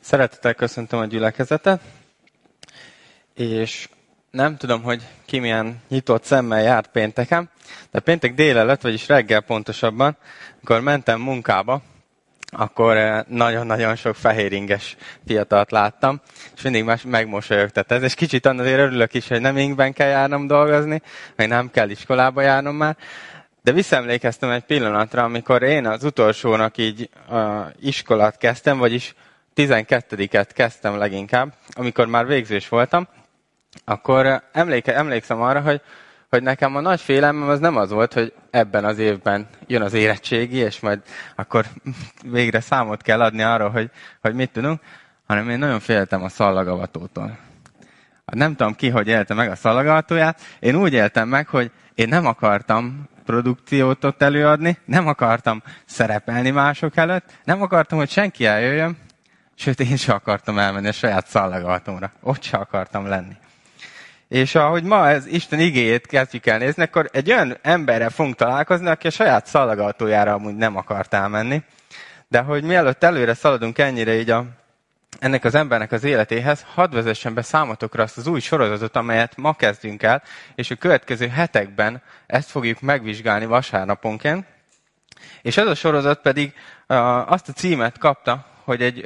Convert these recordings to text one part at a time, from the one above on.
Szeretettel köszöntöm a gyülekezetet, és nem tudom, hogy ki milyen nyitott szemmel járt pénteken, de péntek délelőtt, vagyis reggel pontosabban, amikor mentem munkába, akkor nagyon-nagyon sok fehéringes fiatalt láttam, és mindig megmosolyogtat ez, és kicsit azért örülök is, hogy nem ingben kell járnom dolgozni, meg nem kell iskolába járnom már, de visszaemlékeztem egy pillanatra, amikor én az utolsónak így iskolát kezdtem, vagyis 12-et kezdtem leginkább, amikor már végzős voltam, akkor emlékszem arra, hogy nekem a nagy félelmem az nem az volt, hogy ebben az évben jön az érettségi, és majd akkor végre számot kell adni arról, hogy mit tudunk, hanem én nagyon féltem a szallagavatótól. Nem tudom ki, hogy élte meg a szallagavatóját. Én úgy éltem meg, hogy én nem akartam produkciót ott előadni, nem akartam szerepelni mások előtt, nem akartam, hogy senki eljöjjön, sőt, én sem akartam elmenni a saját szallagavatómra. Ott sem akartam lenni. És ahogy ma ez Isten igéjét kezdjük el nézni, akkor egy olyan emberrel fogunk találkozni, aki a saját szallagavatójára amúgy nem akart elmenni. De hogy mielőtt előre szaladunk ennyire így ennek az embernek az életéhez, hadd vezessen be számotokra azt az új sorozatot, amelyet ma kezdünk el, és a következő hetekben ezt fogjuk megvizsgálni vasárnaponként. És ez a sorozat pedig azt a címet kapta, hogy egy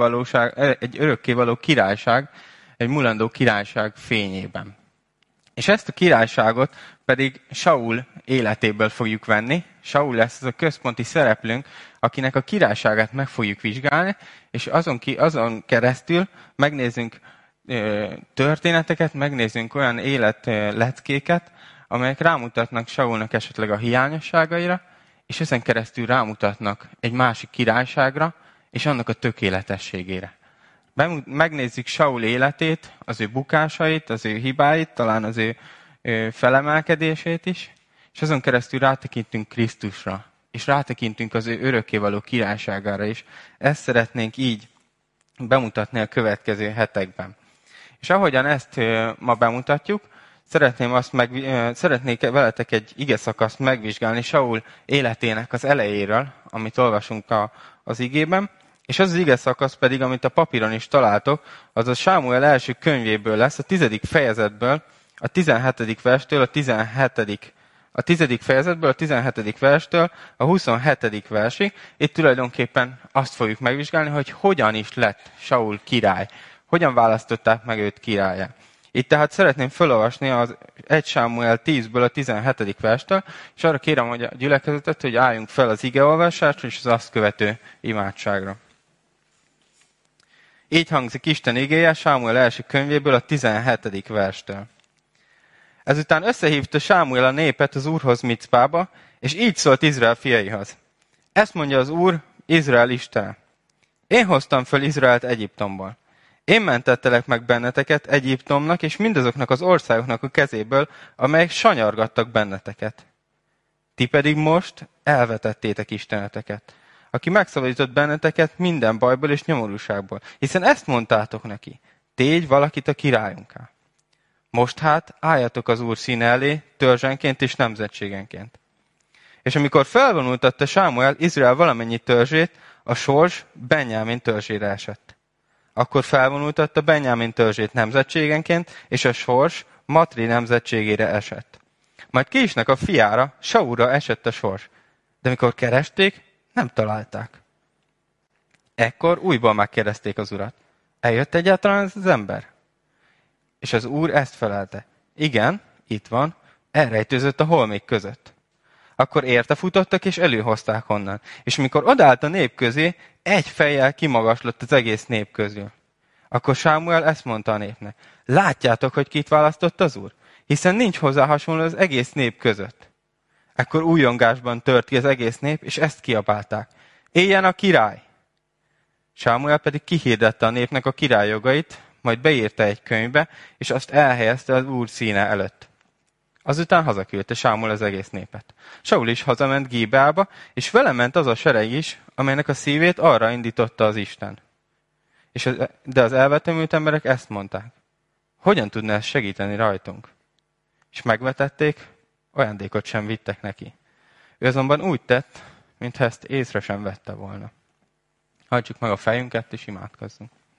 örökkévaló királyság, egy mulandó királyság fényében. És ezt a királyságot pedig Saul életéből fogjuk venni. Saul lesz az a központi szereplőnk, akinek a királyságát meg fogjuk vizsgálni, és azon keresztül megnézzünk történeteket, megnézzünk olyan életleckéket, amelyek rámutatnak Saulnak esetleg a hiányosságaira, és ezen keresztül rámutatnak egy másik királyságra, és annak a tökéletességére. Megnézzük Saul életét, az ő bukásait, az ő hibáit, talán az ő felemelkedését is, és azon keresztül rátekintünk Krisztusra, és rátekintünk az ő örökkévaló királyságára is. Ezt szeretnénk így bemutatni a következő hetekben. És ahogyan ezt ma bemutatjuk, szeretnék veletek egy igeszakaszt megvizsgálni Saul életének az elejéről, amit olvasunk az igében, és az igeszakasz pedig, amit a papíron is találtok, az a Sámuel első könyvéből lesz, a 10. fejezetből, a 17. verstől, a 10. fejezetből, a 17. verstől a 27. versig. Itt tulajdonképpen azt fogjuk megvizsgálni, hogy hogyan is lett Saul király. Hogyan választották meg őt királyá. Itt tehát szeretném felolvasni az 1 Sámuel 10-ből a 17. verstől, és arra kérem hogy a gyülekezetet, hogy álljunk fel az igeolvasásra és az azt követő imádságra. Így hangzik Isten igéje Sámuel első könyvéből a 17. verstől. Ezután összehívta Sámuel a népet az Úrhoz Micpába, és így szólt Izrael fiaihoz. Ezt mondja az Úr, Izrael Istene. Én hoztam föl Izraelt Egyiptomból. Én mentettelek meg benneteket Egyiptomnak és mindazoknak az országoknak a kezéből, amelyek sanyargattak benneteket. Ti pedig most elvetettétek Isteneteket, aki megszabadított benneteket minden bajból és nyomorúságból, hiszen ezt mondtátok neki, tégy valakit a királyunká. Most hát álljatok az Úr színe elé, törzsenként és nemzetségenként. És amikor felvonultatta Sámuel Izrael valamennyi törzsét, a sors Benjámin törzsére esett. Akkor felvonultatta Benjámin törzsét nemzetségenként, és a sors Matri nemzetségére esett. Majd Kisnek a fiára, Saulra esett a sors. De mikor keresték, nem találták. Ekkor újból megkérdezték az Urat. Eljött egyáltalán ez az ember? És az Úr ezt felelte. Igen, itt van, elrejtőzött a holmék között. Akkor érte futottak, és előhozták onnan. És mikor odállt a nép közé, egy fejjel kimagaslott az egész nép közül. Akkor Sámuel ezt mondta a népnek. Látjátok, hogy kit választott az Úr? Hiszen nincs hozzá hasonló az egész nép között. Ekkor újongásban tört ki az egész nép, és ezt kiabálták. Éljen a király! Sámuel pedig kihirdette a népnek a király jogait, majd beírta egy könyvbe, és azt elhelyezte az Úr színe előtt. Azután hazaküldte Sámuel az egész népet. Saul is hazament Gíbeába, és vele ment az a sereg is, amelynek a szívét arra indította az Isten. De az elvetemült emberek ezt mondták. Hogyan tudna ez segíteni rajtunk? És megvetették, ajándékot sem vittek neki. Ő azonban úgy tett, mintha ezt észre sem vette volna. Hajtsuk meg a fejünket, és imádkozzunk.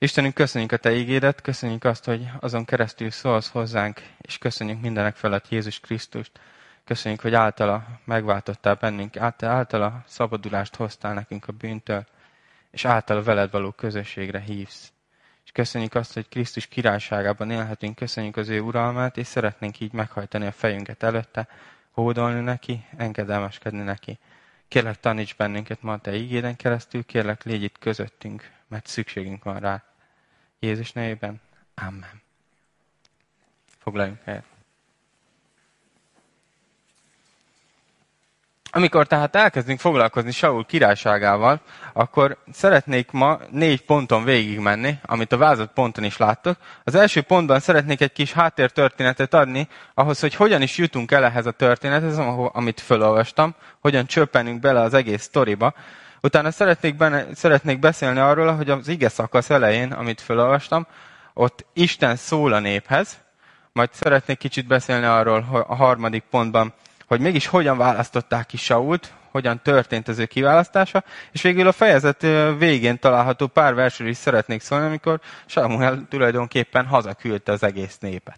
Istenünk, köszönjük a Te ígédet, köszönjük azt, hogy azon keresztül szólsz hozzánk, és köszönjük mindenek felett Jézus Krisztust. Köszönjük, hogy általa megváltottál bennünk, általa szabadulást hoztál nekünk a bűntől, és általa veled való közösségre hívsz. És köszönjük azt, hogy Krisztus királyságában élhetünk, köszönjük az ő uralmát, és szeretnénk így meghajtani a fejünket előtte, hódolni neki, engedelmeskedni neki. Kérlek, taníts bennünket ma a Te ígéden keresztül, kérlek, légy itt közöttünk, mert szükségünk van rá. Jézus nevében. Amen. Foglaljunk helyet. Amikor tehát elkezdünk foglalkozni Saul királyságával, akkor szeretnék ma 4 ponton végigmenni, amit a vázlat ponton is láttok. Az első pontban szeretnék egy kis háttértörténetet adni, ahhoz, hogy hogyan is jutunk el ehhez a történethez, amit felolvastam, hogyan csöppenünk bele az egész sztoriba. Utána szeretnék beszélni arról, hogy az ige szakasz elején, amit felolvastam, ott Isten szól a néphez, majd szeretnék kicsit beszélni arról a harmadik pontban, hogy mégis hogyan választották ki Sault, hogyan történt az ő kiválasztása, és végül a fejezet végén található pár versről is szeretnék szólni, amikor Samuel tulajdonképpen hazaküldte az egész népet.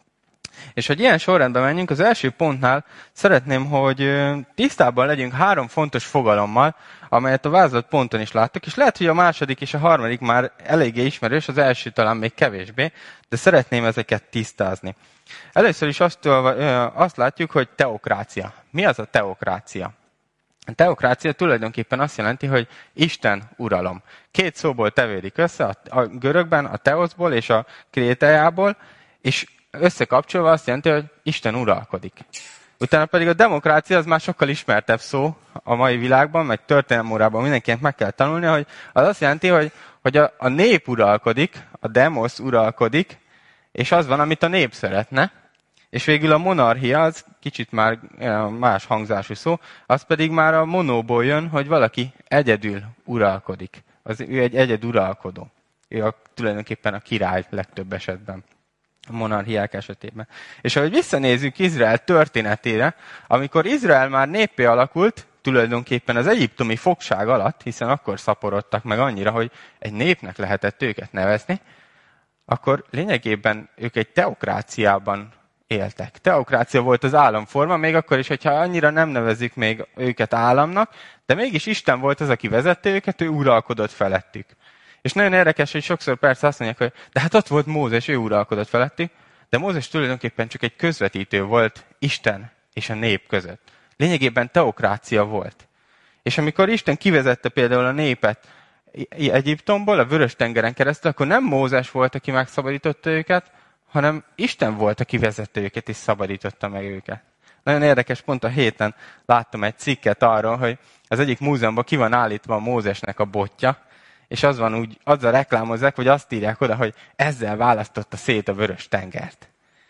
És hogy ilyen sorrendben menjünk, az első pontnál szeretném, hogy tisztában legyünk 3 fontos fogalommal, amelyet a vázlat ponton is láttuk, és lehet, hogy a második és a harmadik már eléggé ismerős, az első talán még kevésbé, de szeretném ezeket tisztázni. Először is azt látjuk, hogy teokrácia. Mi az a teokrácia? A teokrácia tulajdonképpen azt jelenti, hogy Isten uralom. 2 szóból tevődik össze, a görögben a teoszból és a krétájából, és összekapcsolva azt jelenti, hogy Isten uralkodik. Utána pedig a demokrácia az már sokkal ismertebb szó a mai világban, meg történelmórában mindenkinek meg kell tanulnia, hogy az azt jelenti, hogy a nép uralkodik, a demos uralkodik, és az van, amit a nép szeretne, és végül a monarchia, az kicsit már más hangzású szó, az pedig már a monóból jön, hogy valaki egyedül uralkodik. Ő egy egyeduralkodó. Ő tulajdonképpen a király legtöbb esetben, a monarchiák esetében. És ahogy visszanézzük Izrael történetére, amikor Izrael már néppé alakult, tulajdonképpen az egyiptomi fogság alatt, hiszen akkor szaporodtak meg annyira, hogy egy népnek lehetett őket nevezni, akkor lényegében ők egy teokráciában éltek. Teokrácia volt az államforma, még akkor is, hogyha annyira nem nevezzük még őket államnak, de mégis Isten volt az, aki vezette őket, ő uralkodott felettük. És nagyon érdekes, hogy sokszor persze azt mondják, hogy de hát ott volt Mózes, ő uralkodott felettük, de Mózes tulajdonképpen csak egy közvetítő volt Isten és a nép között. Lényegében teokrácia volt. És amikor Isten kivezette például a népet Egyiptomból, a Vörös-tengeren keresztül, akkor nem Mózes volt, aki megszabadította őket, hanem Isten volt, aki vezette őket, és szabadította meg őket. Nagyon érdekes, pont a héten láttam egy cikket arról, hogy az egyik múzeumban ki van állítva a Mózesnek a botja, és az van úgy, azzal reklámozzák, vagy azt írják oda, hogy ezzel választotta szét a Vörös-tengert.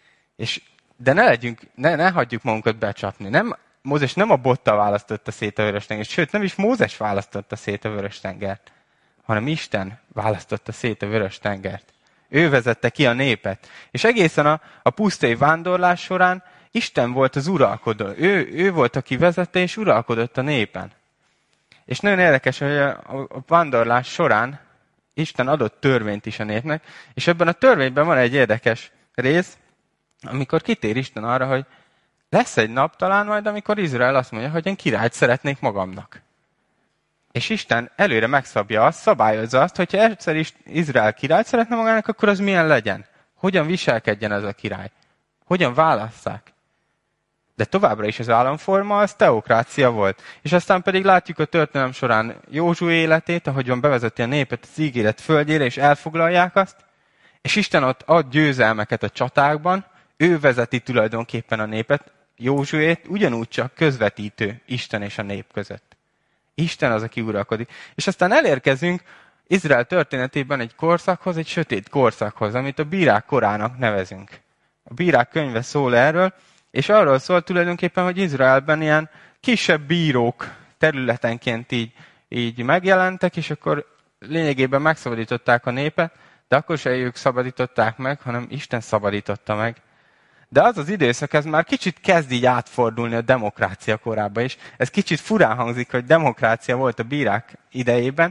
De ne hagyjuk magunkat becsapni. Mózes nem a bottal választotta szét a Vörös-tengert, sőt, nem is Mózes választotta szét a Vörös-tengert, hanem Isten választotta szét a Vörös-tengert. Ő vezette ki a népet. És egészen a pusztai vándorlás során Isten volt az uralkodó. Ő volt, aki vezette és uralkodott a népen. És nagyon érdekes, hogy a vándorlás során Isten adott törvényt is a népnek, és ebben a törvényben van egy érdekes rész, amikor kitér Isten arra, hogy lesz egy nap talán majd, amikor Izrael azt mondja, hogy én királyt szeretnék magamnak. És Isten előre megszabja azt, szabályozza azt, hogyha egyszer is Izrael királyt szeretne magának, akkor az milyen legyen. Hogyan viselkedjen ez a király. Hogyan válasszák. De továbbra is az államforma, az teokrácia volt. És aztán pedig látjuk a történelem során Józsué életét, ahogyan bevezeti a népet az ígéret földjére, és elfoglalják azt. És Isten ott ad győzelmeket a csatákban, ő vezeti tulajdonképpen a népet, Józsuét, ugyanúgy csak közvetítő Isten és a nép között. Isten az, aki uralkodik. És aztán elérkezünk Izrael történetében egy korszakhoz, egy sötét korszakhoz, amit a bírák korának nevezünk. A bírák könyve szól erről, és arról szól tulajdonképpen, hogy Izraelben ilyen kisebb bírók területenként így megjelentek, és akkor lényegében megszabadították a népet, de akkor se ők szabadították meg, hanem Isten szabadította meg. De az az időszak, ez már kicsit kezd így átfordulni a demokrácia korába is. Ez kicsit furán hangzik, hogy demokrácia volt a bírák idejében,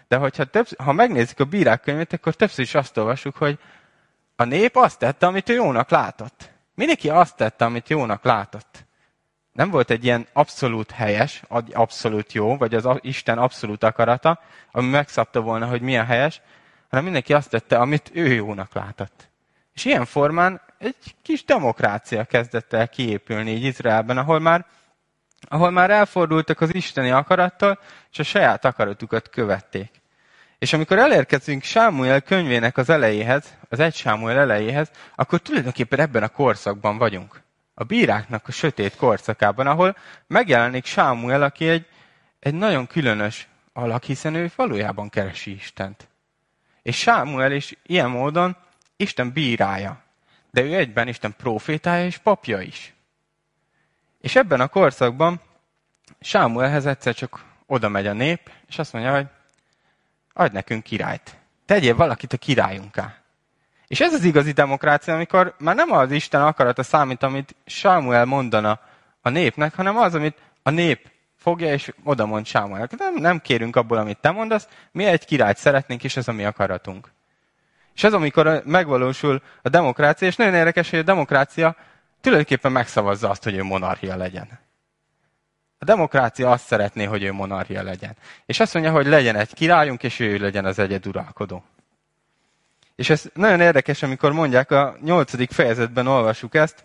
De ha megnézzük a Bírák könyvét, akkor többször is azt olvassuk, hogy a nép azt tette, amit ő jónak látott. Mindenki azt tette, amit jónak látott. Nem volt egy ilyen abszolút helyes, abszolút jó, vagy az Isten abszolút akarata, ami megszabta volna, hogy milyen helyes, hanem mindenki azt tette, amit ő jónak látott. És ilyen formán egy kis demokrácia kezdett el kiépülni így Izraelben, ahol már elfordultak az isteni akarattal, és a saját akaratukat követték. És amikor elérkezünk Sámuel könyvének az elejéhez, az 1 Sámuel elejéhez, akkor tulajdonképpen ebben a korszakban vagyunk. A bíráknak a sötét korszakában, ahol megjelenik Sámuel, aki egy nagyon különös alak, hiszen ő valójában keresi Istent. És Sámuel is ilyen módon Isten bírája, de ő egyben Isten prófétája és papja is. És ebben a korszakban Sámuelhez egyszer csak oda megy a nép, és azt mondja, hogy adj nekünk királyt. Tegyél valakit a királyunká. És ez az igazi demokrácia, amikor már nem az Isten akarata számít, amit Sámuel mondana a népnek, hanem az, amit a nép fogja, és oda mond Sámuelnek. Nem kérünk abból, amit te mondasz, mi egy királyt szeretnénk, és ez a mi akaratunk. És ez, amikor megvalósul a demokrácia, és nagyon érdekes, hogy a demokrácia tulajdonképpen megszavazza azt, hogy ő monarchia legyen. A demokrácia azt szeretné, hogy ő monarchia legyen. És azt mondja, hogy legyen egy királyunk, és ő legyen az egyeduralkodó. És ez nagyon érdekes, amikor mondják, a 8. fejezetben olvassuk ezt,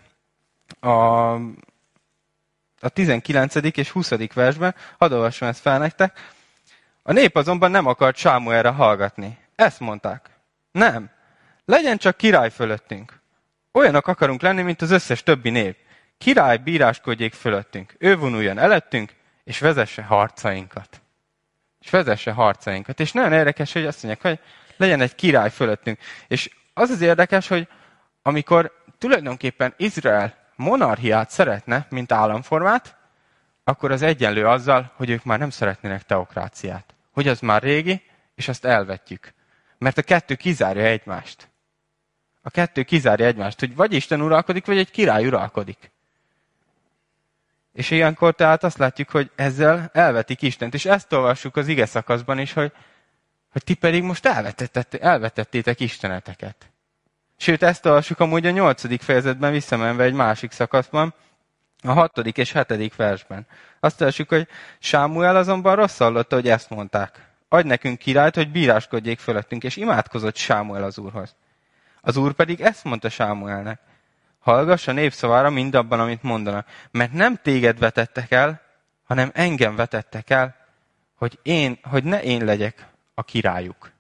a 19. és 20. versben, hadd olvasom ezt fel nektek. A nép azonban nem akart Sámuelre hallgatni. Ezt mondták. Nem, legyen csak király fölöttünk. Olyanok akarunk lenni, mint az összes többi nép. Király bíráskodjék fölöttünk. Ő vonuljon előttünk, és vezesse harcainkat. És nagyon érdekes, hogy azt mondják, hogy legyen egy király fölöttünk. És az érdekes, hogy amikor tulajdonképpen Izrael monarchiát szeretne, mint államformát, akkor az egyenlő azzal, hogy ők már nem szeretnének teokráciát. Hogy az már régi, és azt elvetjük. Mert a kettő kizárja egymást. Hogy vagy Isten uralkodik, vagy egy király uralkodik. És ilyenkor tehát azt látjuk, hogy ezzel elvetik Istent. És ezt olvassuk az ige szakaszban is, hogy ti pedig most elvetettétek Isteneteket. Sőt, ezt olvassuk amúgy a 8. fejezetben visszamenve egy másik szakaszban, a 6. és 7. versben. Azt olvassuk, hogy Sámuel azonban rossz hallotta, hogy ezt mondták. Adj nekünk királyt, hogy bíráskodjék fölöttünk, és imádkozott Sámuel az Úrhoz. Az Úr pedig ezt mondta Sámuelnek. Hallgass a nép szavára mindabban, amit mondanak, mert nem téged vetettek el, hanem engem vetettek el, hogy ne én legyek a királyuk.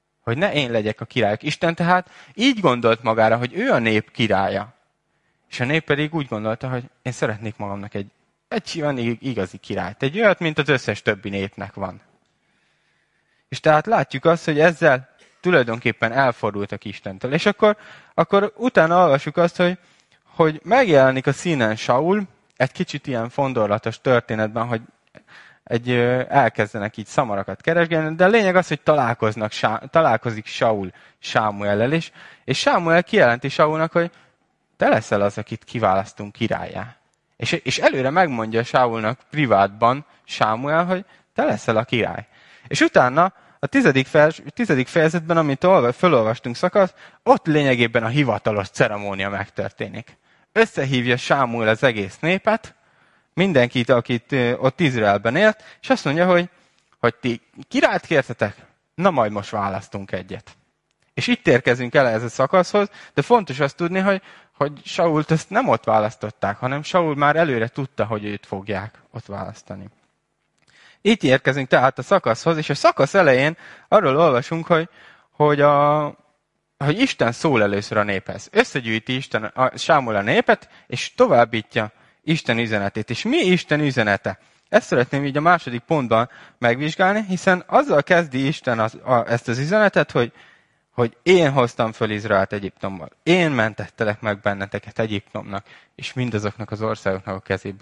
Isten tehát így gondolt magára, hogy ő a nép királya. És a nép pedig úgy gondolta, hogy én szeretnék magamnak egy olyan igazi királyt. Egy olyat, mint az összes többi népnek van. És tehát látjuk azt, hogy ezzel tulajdonképpen elfordultak Istentől. És akkor utána olvasjuk azt, hogy megjelenik a színen Saul, egy kicsit ilyen fondorlatos történetben, hogy elkezdenek így szamarakat keresgélni, de a lényeg az, hogy találkozik Saul Sámuellel is, és Sámuel kijelenti Saulnak, hogy te leszel az, akit kiválasztunk királyá. És előre megmondja Saulnak privátban Sámuel, hogy te leszel a király. És utána a 10. fejezetben, amit felolvastunk szakasz, ott lényegében a hivatalos ceremónia megtörténik. Összehívja Sámuel az egész népet, mindenkit, akit ott Izraelben élt, és azt mondja, hogy ti királyt kértetek? Na majd most választunk egyet. És itt érkezünk el ez a szakaszhoz, de fontos azt tudni, hogy Sault ezt nem ott választották, hanem Saul már előre tudta, hogy őt fogják ott választani. Itt érkezünk tehát a szakaszhoz, és a szakasz elején arról olvasunk, hogy Isten szól először a néphez. Összegyűjti Sámuel a népet, és továbbítja Isten üzenetét. És mi Isten üzenete? Ezt szeretném így a második pontban megvizsgálni, hiszen azzal kezdi Isten ezt az üzenetet, hogy én hoztam föl Izraelt Egyiptomból. Én mentettelek meg benneteket Egyiptomnak, és mindazoknak az országoknak a kezéből ...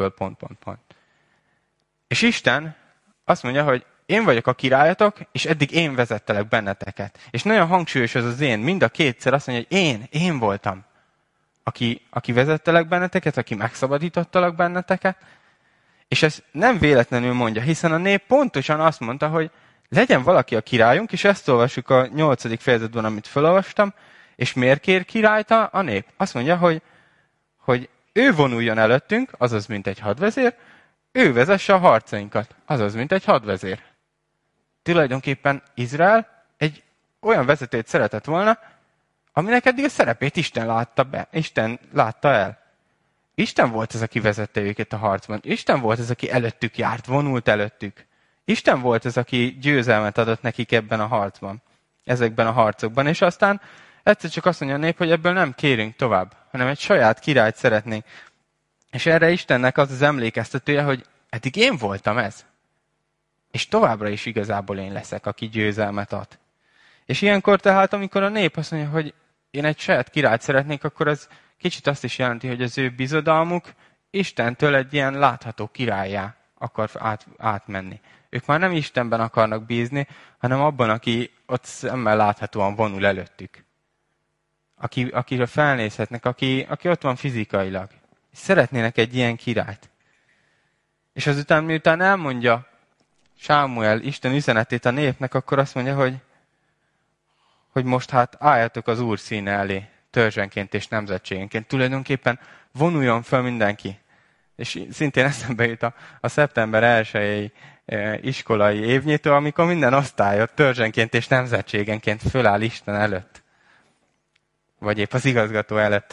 És Isten azt mondja, hogy én vagyok a királyatok, és eddig én vezettelek benneteket. És nagyon hangsúlyos az én, mind a kétszer azt mondja, hogy én voltam, aki vezettelek benneteket, aki megszabadítottalak benneteket. És ezt nem véletlenül mondja, hiszen a nép pontosan azt mondta, hogy legyen valaki a királyunk, és ezt olvassuk a 8. fejezetben, amit felolvastam, és miért kér királyt a nép? Azt mondja, hogy ő vonuljon előttünk, azaz mint egy hadvezér, ő vezesse a harcainkat, azaz mint egy hadvezér. Tulajdonképpen Izrael egy olyan vezetőt szeretett volna, aminek eddig a szerepét Isten látta el. Isten volt az, aki vezette őket a harcban. Isten volt az, aki előttük járt, vonult előttük. Isten volt az, aki győzelmet adott nekik ebben a harcban, ezekben a harcokban. És aztán egyszer csak azt mondja a nép, hogy ebből nem kérünk tovább, hanem egy saját királyt szeretnénk. És erre Istennek az az emlékeztetője, hogy eddig én voltam ez. És továbbra is igazából én leszek, aki győzelmet ad. És ilyenkor tehát, amikor a nép azt mondja, hogy én egy saját királyt szeretnék, akkor ez kicsit azt is jelenti, hogy az ő bizodalmuk Istentől egy ilyen látható királlyá akar átmenni. Ők már nem Istenben akarnak bízni, hanem abban, aki ott szemmel láthatóan vonul előttük. Akire felnézhetnek, aki ott van fizikailag. És szeretnének egy ilyen királyt. És azután, miután elmondja Sámuel Isten üzenetét a népnek, akkor azt mondja, hogy most hát álljatok az Úr színe elé, törzsenként és nemzetségenként. Tulajdonképpen vonuljon fel mindenki. És szintén eszembe jut a szeptember 1-i iskolai évnyitó, amikor minden osztályot törzsenként és nemzetségenként föláll Isten előtt. Vagy épp az igazgató előtt.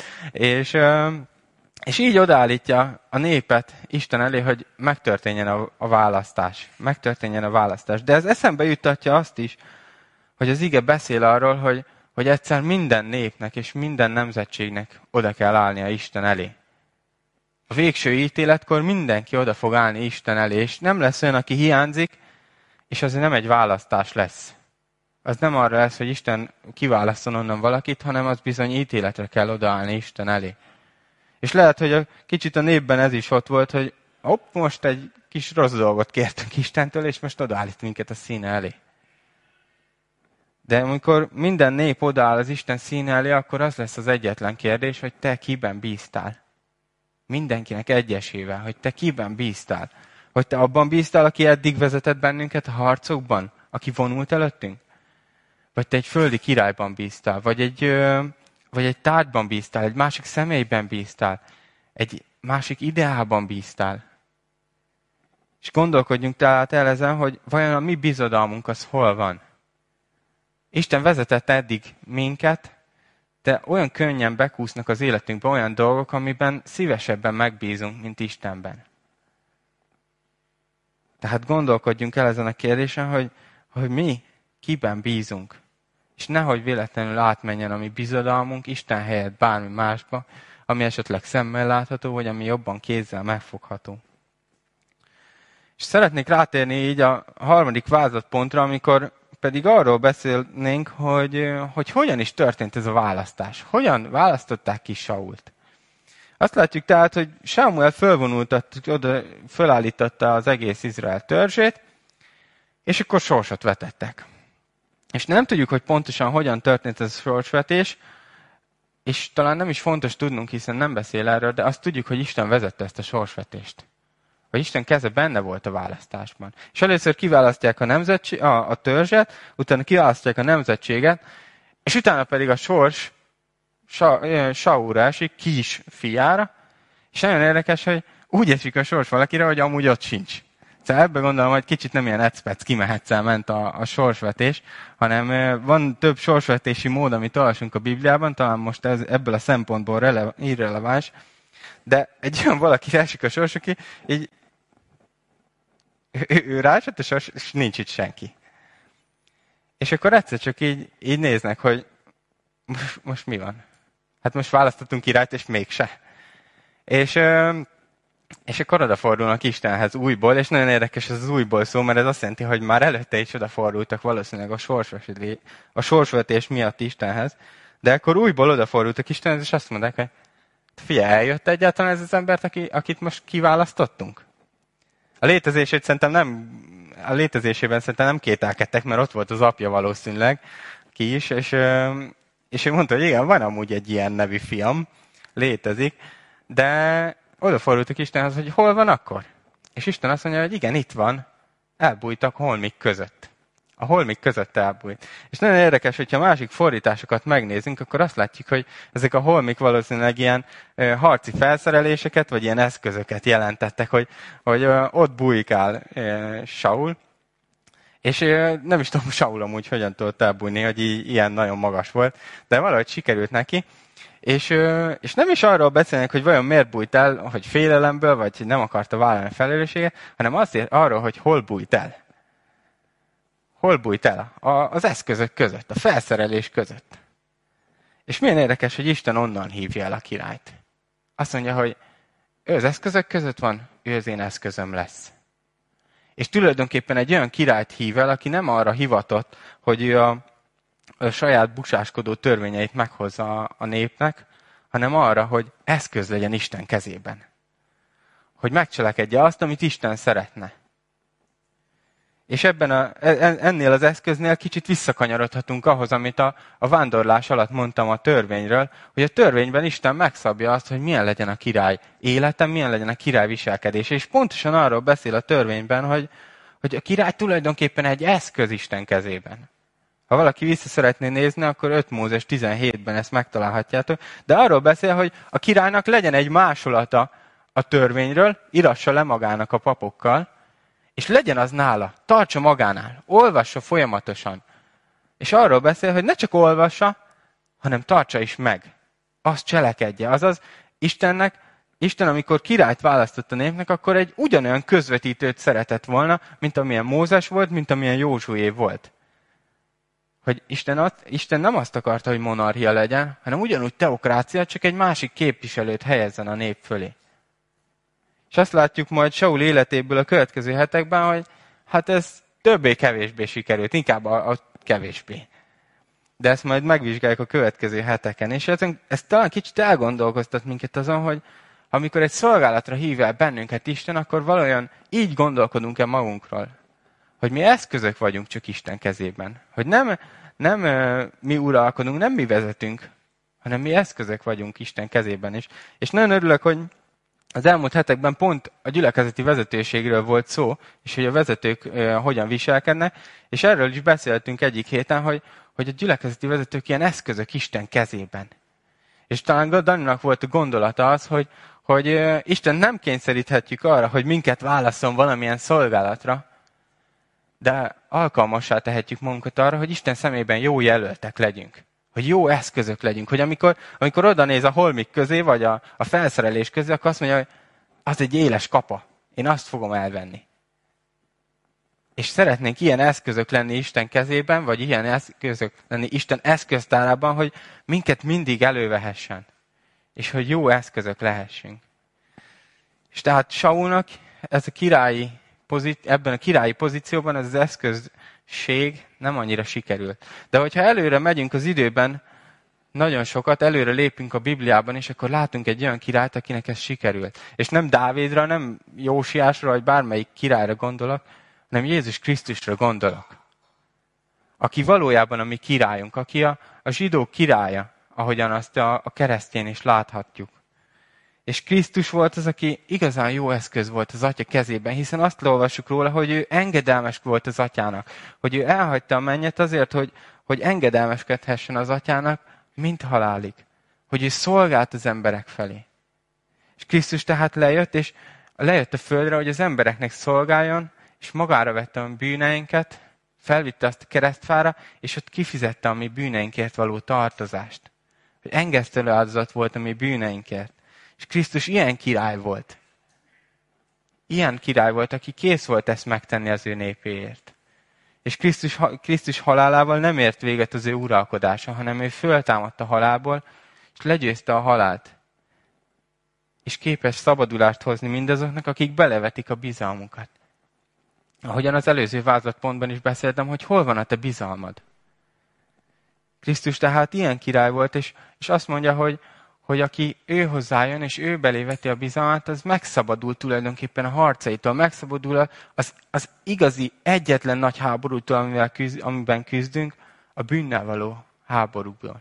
És így odaállítja a népet Isten elé, hogy megtörténjen a választás. Megtörténjen a választás. De ez eszembe juttatja azt is, hogy az ige beszél arról, hogy egyszer minden népnek és minden nemzetségnek oda kell állnia Isten elé. A végső ítéletkor mindenki oda fog állni Isten elé, és nem lesz olyan, aki hiányzik, és az nem egy választás lesz. Az nem arra lesz, hogy Isten kiválasszon onnan valakit, hanem az bizony ítéletre kell odaállni Isten elé. És lehet, hogy kicsit a népben ez is ott volt, hogy most egy kis rossz dolgot kértünk Istentől, és most odaállít minket a színe elé. De amikor minden nép odaáll az Isten színe elé, akkor az lesz az egyetlen kérdés, hogy te kiben bíztál. Mindenkinek egyesével, hogy te kiben bíztál. Hogy te abban bíztál, aki eddig vezetett bennünket a harcokban, aki vonult előttünk? Vagy te egy földi királyban bíztál, vagy egy tárgyban bíztál, egy másik személyben bíztál, egy másik ideában bíztál. És gondolkodjunk tehát el ezen, hogy vajon a mi bizodalmunk az hol van. Isten vezetett eddig minket, de olyan könnyen bekúsznak az életünkbe olyan dolgok, amiben szívesebben megbízunk, mint Istenben. Tehát gondolkodjunk el ezen a kérdésen, hogy mi kiben bízunk. És nehogy véletlenül átmenjen a mi bizodalmunk Isten helyett bármi másba, ami esetleg szemmel látható, vagy ami jobban kézzel megfogható. És szeretnék rátérni így a harmadik vázlatpontra, amikor pedig arról beszélnénk, hogy hogyan is történt ez a választás. Hogyan választották ki Sault. Azt látjuk tehát, hogy Sámuel fölállította az egész Izrael törzsét, és akkor sorsot vetettek. És nem tudjuk, hogy pontosan hogyan történt ez a sorsvetés, és talán nem is fontos tudnunk, hiszen nem beszél erről, de azt tudjuk, hogy Isten vezette ezt a sorsvetést. Hogy Isten keze benne volt a választásban. És először kiválasztják a törzset, utána kiválasztják a nemzetséget, és utána pedig a sors Saulra esik, Kis fiára, és nagyon érdekes, hogy úgy esik a sors valakire, hogy amúgy ott sincs. Szóval ebben gondolom, hogy kicsit nem ilyen ecpec kimehetsz ment a sorsvetés, hanem van több sorsvetési mód, amit olvasunk a Bibliában, talán most ez ebből a szempontból irreleváns, de egy olyan valaki esik a sors, aki így ő ráesett a sors, és nincs itt senki. És akkor egyszer csak így néznek, hogy most mi van? Hát most választottunk királyt, és mégse. És akkor odafordulnak Istenhez újból, és nagyon érdekes ez az újból szó, mert ez azt jelenti, hogy már előtte is odafordultak valószínűleg a sorsvetés miatt Istenhez, de akkor újból odafordultak Istenhez, és azt mondták, hogy figyelj, eljött egyáltalán ez az embert, akit most kiválasztottunk? A létezésében szerintem nem kételkedtek, mert ott volt az apja valószínűleg, ki is, és ő mondta, hogy igen, van amúgy egy ilyen nevű fiam, létezik, de odafordultak Istenhez, hogy hol van akkor? És Isten azt mondja, hogy igen, itt van, elbújtak holmik között. A holmik között elbújt. És nagyon érdekes, hogyha másik fordításokat megnézünk, akkor azt látjuk, hogy ezek a holmik valószínűleg ilyen harci felszereléseket, vagy ilyen eszközöket jelentettek, hogy ott bujkál Saul. És nem is tudom, Saul amúgy hogyan tudott elbújni, hogy ilyen nagyon magas volt, de valahogy sikerült neki. És nem is arról beszélnek, hogy vajon miért bújt el, hogy félelemből, vagy nem akarta vállalni a felelősséget, hanem azért arról, hogy hol bújt el. Hol bújt el? Az eszközök között, a felszerelés között. És milyen érdekes, hogy Isten onnan hívja el a királyt. Azt mondja, hogy ő az eszközök között van, ő az én eszközöm lesz. És tulajdonképpen egy olyan királyt hív el, aki nem arra hivatott, hogy ő a saját busáskodó törvényeit meghozza a népnek, hanem arra, hogy eszköz legyen Isten kezében. Hogy megcselekedje azt, amit Isten szeretne. És ennél az eszköznél kicsit visszakanyarodhatunk ahhoz, amit a vándorlás alatt mondtam a törvényről, hogy a törvényben Isten megszabja azt, hogy milyen legyen a király élete, milyen legyen a király viselkedése. És pontosan arról beszél a törvényben, hogy a király tulajdonképpen egy eszköz Isten kezében. Ha valaki vissza szeretné nézni, akkor 5 Mózes 17-ben ezt megtalálhatjátok. De arról beszél, hogy a királynak legyen egy másolata a törvényről, írassa le magának a papokkal, és legyen az nála, tartsa magánál, olvassa folyamatosan. És arról beszél, hogy ne csak olvassa, hanem tartsa is meg. Azt cselekedje. Azaz Isten, amikor királyt választott a népnek, akkor egy ugyanolyan közvetítőt szeretett volna, mint amilyen Mózes volt, mint amilyen Józsué volt. Hogy Isten nem azt akarta, hogy monarchia legyen, hanem ugyanúgy teokrácia, csak egy másik képviselőt helyezzen a nép fölé. És azt látjuk majd Saul életéből a következő hetekben, hogy hát ez többé-kevésbé sikerült, inkább a kevésbé. De ezt majd megvizsgáljuk a következő heteken. És ez talán kicsit elgondolkoztat minket azon, hogy amikor egy szolgálatra hív el bennünket Isten, akkor valójában így gondolkodunk-e magunkról. Hogy mi eszközök vagyunk csak Isten kezében. Hogy nem mi uralkodunk, nem mi vezetünk, hanem mi eszközök vagyunk Isten kezében is. És nagyon örülök, hogy az elmúlt hetekben pont a gyülekezeti vezetőségről volt szó, és hogy a vezetők hogyan viselkednek, és erről is beszéltünk egyik héten, hogy a gyülekezeti vezetők ilyen eszközök Isten kezében. És talán Daninak volt a gondolata az, hogy Isten nem kényszeríthetjük arra, hogy minket válasszon valamilyen szolgálatra, de alkalmassá tehetjük magunkat arra, hogy Isten szemében jó jelöltek legyünk. Hogy jó eszközök legyünk. Hogy amikor oda néz a holmik közé, vagy a felszerelés közé, akkor azt mondja, hogy az egy éles kapa. Én azt fogom elvenni. És szeretnénk ilyen eszközök lenni Isten kezében, vagy ilyen eszközök lenni Isten eszköztárában, hogy minket mindig elővehessen. És hogy jó eszközök lehessünk. És tehát Saulnak ez ebben a királyi pozícióban ez az eszközség nem annyira sikerült. De hogyha előre megyünk az időben, nagyon sokat, előre lépünk a Bibliában, és akkor látunk egy olyan királyt, akinek ez sikerült. És nem Dávidra, nem Jósiásra, vagy bármelyik királyra gondolok, hanem Jézus Krisztusra gondolok. Aki valójában a mi királyunk, aki a zsidók királya, ahogyan azt a keresztjén is láthatjuk. És Krisztus volt az, aki igazán jó eszköz volt az Atya kezében, hiszen azt olvassuk róla, hogy ő engedelmes volt az Atyának. Hogy ő elhagyta a mennyet azért, hogy engedelmeskedhessen az Atyának, mint halálig. Hogy ő szolgált az emberek felé. És Krisztus tehát lejött a földre, hogy az embereknek szolgáljon, és magára vette a bűneinket, felvitte azt a keresztfára, és ott kifizette a mi bűneinkért való tartozást. Hogy engesztelő áldozat volt a mi bűneinkért. És Krisztus ilyen király volt. Ilyen király volt, aki kész volt ezt megtenni az ő népéért. És Krisztus halálával nem ért véget az ő uralkodása, hanem ő föltámadt a halálból, és legyőzte a halált. És képes szabadulást hozni mindazoknak, akik belevetik a bizalmukat. Ahogyan az előző vázlatpontban is beszéltem, hogy hol van a te bizalmad. Krisztus tehát ilyen király volt, és azt mondja, hogy aki ő hozzájön, és ő belé veti a bizalmát, az megszabadul tulajdonképpen a harcaitól, megszabadul az igazi, egyetlen nagy háborútól, amiben küzdünk, a bűnnel való háborúból.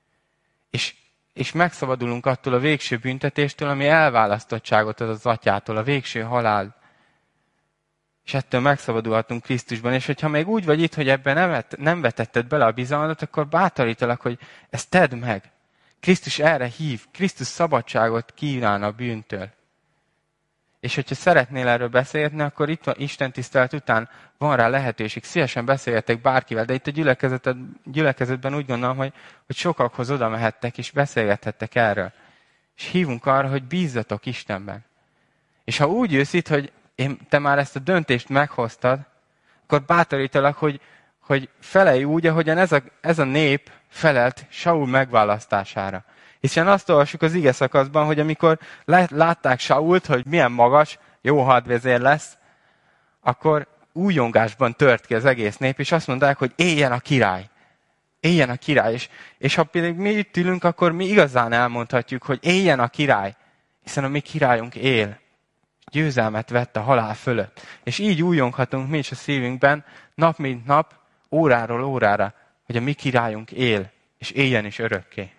És megszabadulunk attól a végső büntetéstől, ami elválasztottságot ad az Atyától, a végső halál. és ettől megszabadulhatunk Krisztusban. És hogyha még úgy vagy itt, hogy ebben nem vetetted bele a bizalmat, akkor bátorítalak, hogy ezt tedd meg. Krisztus erre hív, Krisztus szabadságot kíván a bűntől. És hogyha szeretnél erről beszélni, akkor itt van Isten tisztelet után van rá lehetőség. Szívesen beszéljetek bárkivel, de itt a gyülekezetben úgy gondolom, hogy sokakhoz oda mehettek és beszélgethettek erről. És hívunk arra, hogy bízzatok Istenben. És ha úgy jössz itt, hogy te már ezt a döntést meghoztad, akkor bátorítalak, hogy felelj úgy, ahogyan ez a nép felelt Saul megválasztására. Hiszen azt olvassuk az ige szakaszban, hogy amikor látták Sault, hogy milyen magas, jó hadvezér lesz, akkor újongásban tört ki az egész nép, és azt mondták, hogy éljen a király. Éljen a király. És ha például mi itt ülünk, akkor mi igazán elmondhatjuk, hogy éljen a király. Hiszen a mi királyunk él. Győzelmet vett a halál fölött. És így újonghatunk mi is a szívünkben, nap mint nap, óráról órára, hogy a mi királyunk él, és éljen is örökké.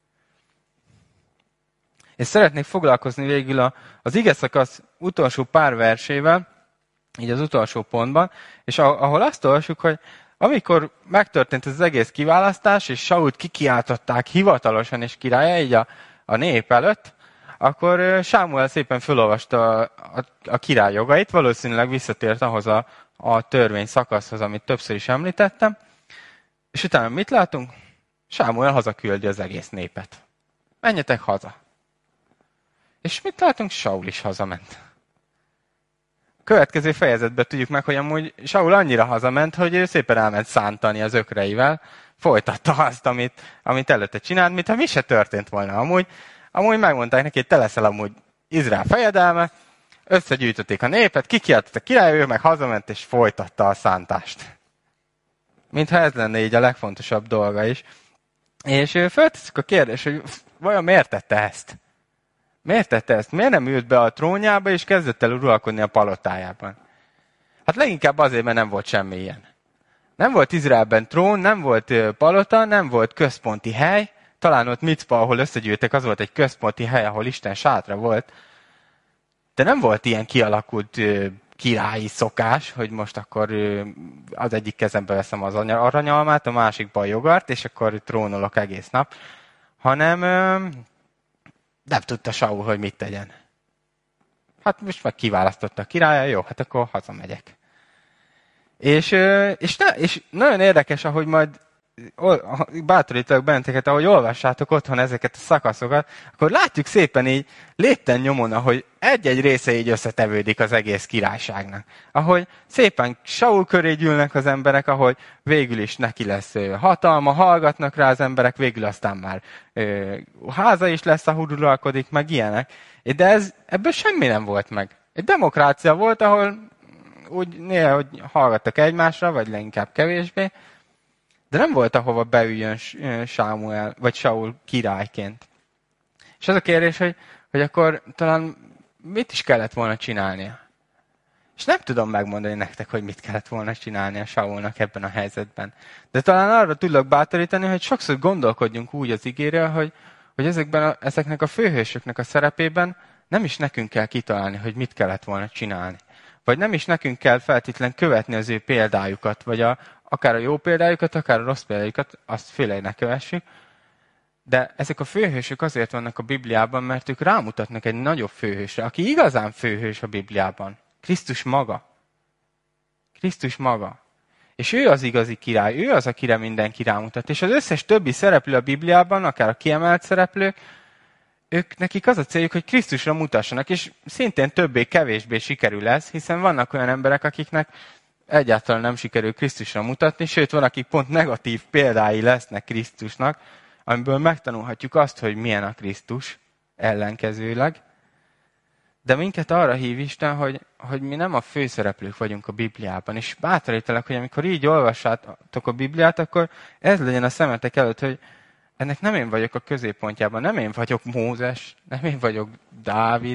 És szeretnék foglalkozni végül az ige szakasz utolsó pár versével, így az utolsó pontban, és ahol azt olvassuk, hogy amikor megtörtént az egész kiválasztás, és Sault kikiáltották hivatalosan és királya, így a nép előtt, akkor Sámuel szépen felolvasta a király jogait, valószínűleg visszatért ahhoz a törvény szakaszhoz, amit többször is említettem, és utána mit látunk? Sámuel hazaküldi az egész népet. Menjetek haza. És mit látunk? Saul is hazament. A következő fejezetben tudjuk meg, hogy amúgy Saul annyira hazament, hogy ő szépen elment szántani az ökreivel, folytatta azt, amit előtte csinált, mintha mi se történt volna. Amúgy megmondták neki, hogy te leszel amúgy Izrael fejedelme, összegyűjtötték a népet, kikiáltott a király, ő meg hazament és folytatta a szántást. Mintha ez lenne így a legfontosabb dolga is. És föltesszük a kérdést, hogy vajon miért tette ezt? Miért tette ezt? Miért nem ült be a trónjába, és kezdett el uralkodni a palotájában? Hát leginkább azért, mert nem volt semmi ilyen. Nem volt Izraelben trón, nem volt palota, nem volt központi hely. Talán ott Micpa, ahol összegyűltek, az volt egy központi hely, ahol Isten sátra volt. De nem volt ilyen kialakult királyi szokás, hogy most akkor az egyik kezembe veszem az aranyalmát, a másikba a jogart, és akkor trónolok egész nap. Hanem nem tudta Saul, hogy mit tegyen. Hát most meg kiválasztotta a királya, jó, hát akkor hazamegyek. És nagyon érdekes, ahogy majd bátorítok benneteket, ahogy olvassátok otthon ezeket a szakaszokat, akkor látjuk szépen így lépten nyomon, ahogy egy-egy része így összetevődik az egész királyságnak. Ahogy szépen Saul köré gyűlnek az emberek, ahogy végül is neki lesz hatalma, hallgatnak rá az emberek, végül aztán már háza is lesz, ahol uralkodik, meg ilyenek. De ebből semmi nem volt meg. Egy demokrácia volt, ahol úgy néha hogy hallgattak egymásra, vagy leginkább kevésbé, de nem volt, ahova beüljön Sámuel, vagy Saul királyként. És az a kérdés, hogy akkor talán mit is kellett volna csinálnia? És nem tudom megmondani nektek, hogy mit kellett volna csinálnia Saulnak ebben a helyzetben. De talán arra tudlak bátorítani, hogy sokszor gondolkodjunk úgy az igéről, hogy ezeknek a főhősöknek a szerepében nem is nekünk kell kitalálni, hogy mit kellett volna csinálni. Vagy nem is nekünk kell feltétlen követni az ő példájukat, vagy akár a jó példájukat, akár a rossz példájukat, azt félre ne kövessük. De ezek a főhősök azért vannak a Bibliában, mert ők rámutatnak egy nagyobb főhősre, aki igazán főhős a Bibliában. Krisztus maga. Krisztus maga. És ő az igazi király, ő az, akire mindenki rámutat. És az összes többi szereplő a Bibliában, akár a kiemelt szereplők, nekik az a céljuk, hogy Krisztusra mutassanak, és szintén többé-kevésbé sikerül ez, hiszen vannak olyan emberek, akiknek egyáltalán nem sikerül Krisztusra mutatni, sőt, van, akik pont negatív példái lesznek Krisztusnak, amiből megtanulhatjuk azt, hogy milyen a Krisztus ellenkezőleg. De minket arra hív Isten, hogy mi nem a főszereplők vagyunk a Bibliában. És bátorítalak, hogy amikor így olvassátok a Bibliát, akkor ez legyen a szemetek előtt, hogy ennek nem én vagyok a középpontjában, nem én vagyok Mózes, nem én vagyok Dávid,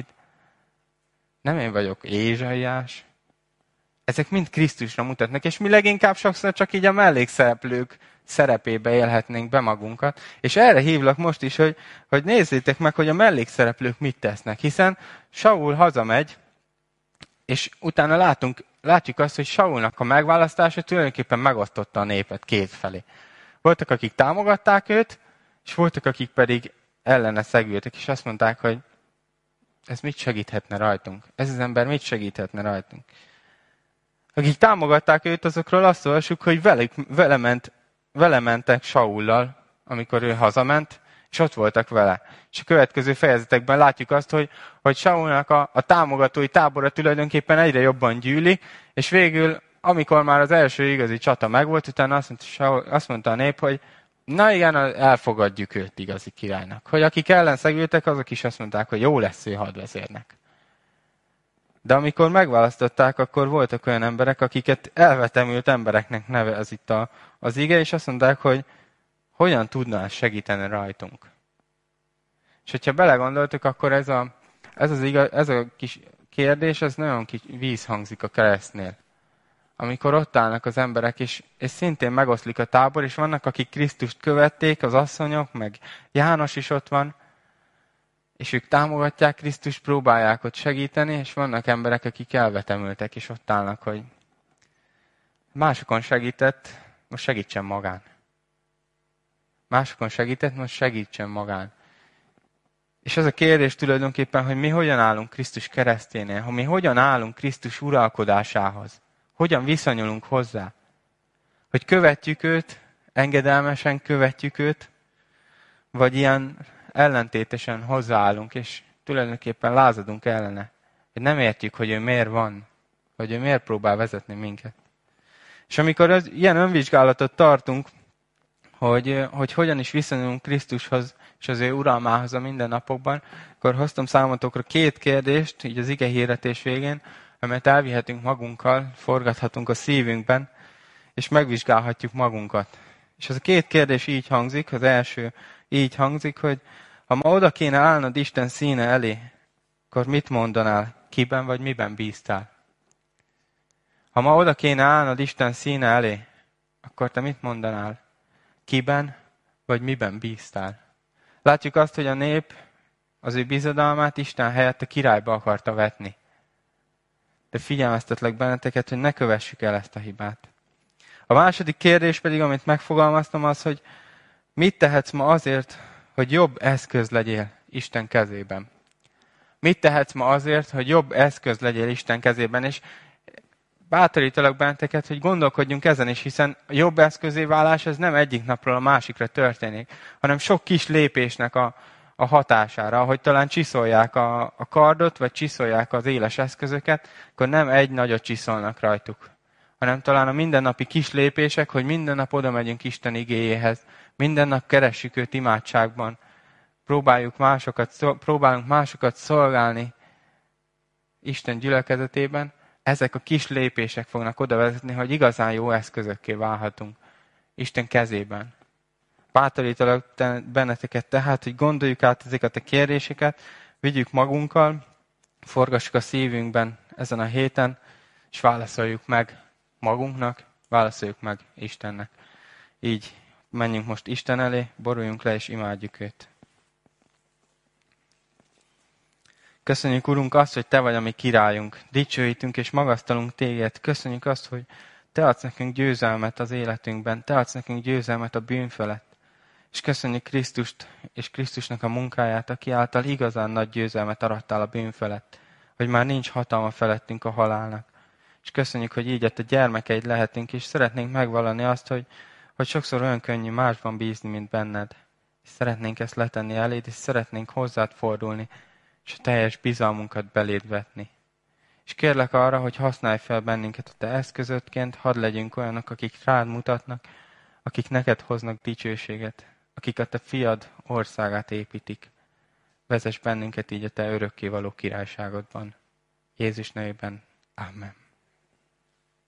nem én vagyok Ézsaiás. Ezek mind Krisztusra mutatnak, és mi leginkább sokszor csak így a mellékszereplők szerepébe élhetnénk be magunkat. És erre hívlak most is, hogy nézzétek meg, hogy a mellékszereplők mit tesznek. Hiszen Saul hazamegy, és utána látjuk azt, hogy Saulnak a megválasztása tulajdonképpen megosztotta a népet két felé. Voltak, akik támogatták őt, és voltak, akik pedig ellene szegültek, és azt mondták, hogy ez mit segíthetne rajtunk? Ez az ember mit segíthetne rajtunk? Akik támogatták őt, azokról azt olvassuk, hogy vele mentek Saullal, amikor ő hazament, és ott voltak vele. És a következő fejezetekben látjuk azt, hogy Saulnak a támogatói tábora tulajdonképpen egyre jobban gyűli, és végül, amikor már az első igazi csata megvolt, utána azt mondta a nép, hogy na igen, elfogadjuk őt igazi királynak. Hogy akik ellenszegültek, azok is azt mondták, hogy jó lesz ő hadvezérnek. De amikor megválasztották, akkor voltak olyan emberek, akiket elvetemült embereknek nevez itt az ige, és azt mondták, hogy hogyan tudná segíteni rajtunk. És hogyha belegondoltuk, akkor ez a kis kérdés, ez nagyon kis víz hangzik a keresztnél. Amikor ott állnak az emberek, és szintén megoszlik a tábor, és vannak, akik Krisztust követték, az asszonyok, meg János is ott van, és ők támogatják Krisztust, próbálják ott segíteni, és vannak emberek, akik elvetemültek, és ott állnak, hogy másokon segített, most segítsen magán. Másokon segített, most segítsen magán. És ez a kérdés tulajdonképpen, hogy mi hogyan állunk Krisztus keresztjénél, hogy mi hogyan állunk Krisztus uralkodásához. Hogyan viszonyulunk hozzá. Hogy követjük őt, engedelmesen követjük őt, vagy ilyen ellentétesen hozzáállunk, és tulajdonképpen lázadunk ellene. Hogy nem értjük, hogy ő miért van, hogy ő miért próbál vezetni minket. És amikor ilyen önvizsgálatot tartunk, hogy hogyan is viszonyulunk Krisztushoz és az ő uralmához a mindennapokban, akkor hoztam számotokra 2 kérdést, így az ige hirdetés végén, amelyet elvihetünk magunkkal, forgathatunk a szívünkben, és megvizsgálhatjuk magunkat. És ez a 2 kérdés így hangzik, az első így hangzik, hogy ha ma oda kéne állnod Isten színe elé, akkor mit mondanál, kiben vagy miben bíztál? Ha ma oda kéne állnod Isten színe elé, akkor te mit mondanál? Kiben vagy miben bíztál? Látjuk azt, hogy a nép az ő bizodalmát Isten helyett a királyba akarta vetni. De figyelmeztetlek benneteket, hogy ne kövessük el ezt a hibát. A második kérdés pedig, amit megfogalmaztam, az, hogy mit tehetsz ma azért, hogy jobb eszköz legyél Isten kezében? Mit tehetsz ma azért, hogy jobb eszköz legyél Isten kezében? És bátorítalak benneteket, hogy gondolkodjunk ezen is, hiszen a jobb eszközé válás ez nem egyik napról a másikra történik, hanem sok kis lépésnek a hatására. Ahogy talán csiszolják a kardot, vagy csiszolják az éles eszközöket, akkor nem egy nagyot csiszolnak rajtuk, hanem talán a mindennapi kis lépések, hogy minden nap oda megyünk Isten igéjéhez, minden nap keressük őt imádságban, próbálunk másokat szolgálni Isten gyülekezetében. Ezek a kis lépések fognak oda vezetni, hogy igazán jó eszközökké válhatunk Isten kezében. Bátorítalak benneteket tehát, hogy gondoljuk át ezeket a kérdéseket, vigyük magunkkal, forgassuk a szívünkben ezen a héten, és válaszoljuk meg magunknak, válaszoljuk meg Istennek. Így menjünk most Isten elé, boruljunk le és imádjuk őt. Köszönjük, Urunk, azt, hogy Te vagy a mi királyunk. Dicsőítünk és magasztalunk Téged. Köszönjük azt, hogy Te adsz nekünk győzelmet az életünkben. Te adsz nekünk győzelmet a bűn felett. És köszönjük Krisztust és Krisztusnak a munkáját, aki által igazán nagy győzelmet arattál a bűn felett. Hogy már nincs hatalma felettünk a halálnak. És köszönjük, hogy így a Te gyermekeid lehetünk, és szeretnénk megvallani azt, hogy sokszor olyan könnyű másban bízni, mint benned. És szeretnénk ezt letenni eléd, és szeretnénk hozzád fordulni, és a teljes bizalmunkat beléd vetni. És kérlek arra, hogy használj fel bennünket a Te eszközödként, hadd legyünk olyanok, akik rád mutatnak, akik neked hoznak dicsőséget, akik a Te fiad országát építik. Vezess bennünket így a Te örökkévaló királyságodban. Jézus nevében. Amen.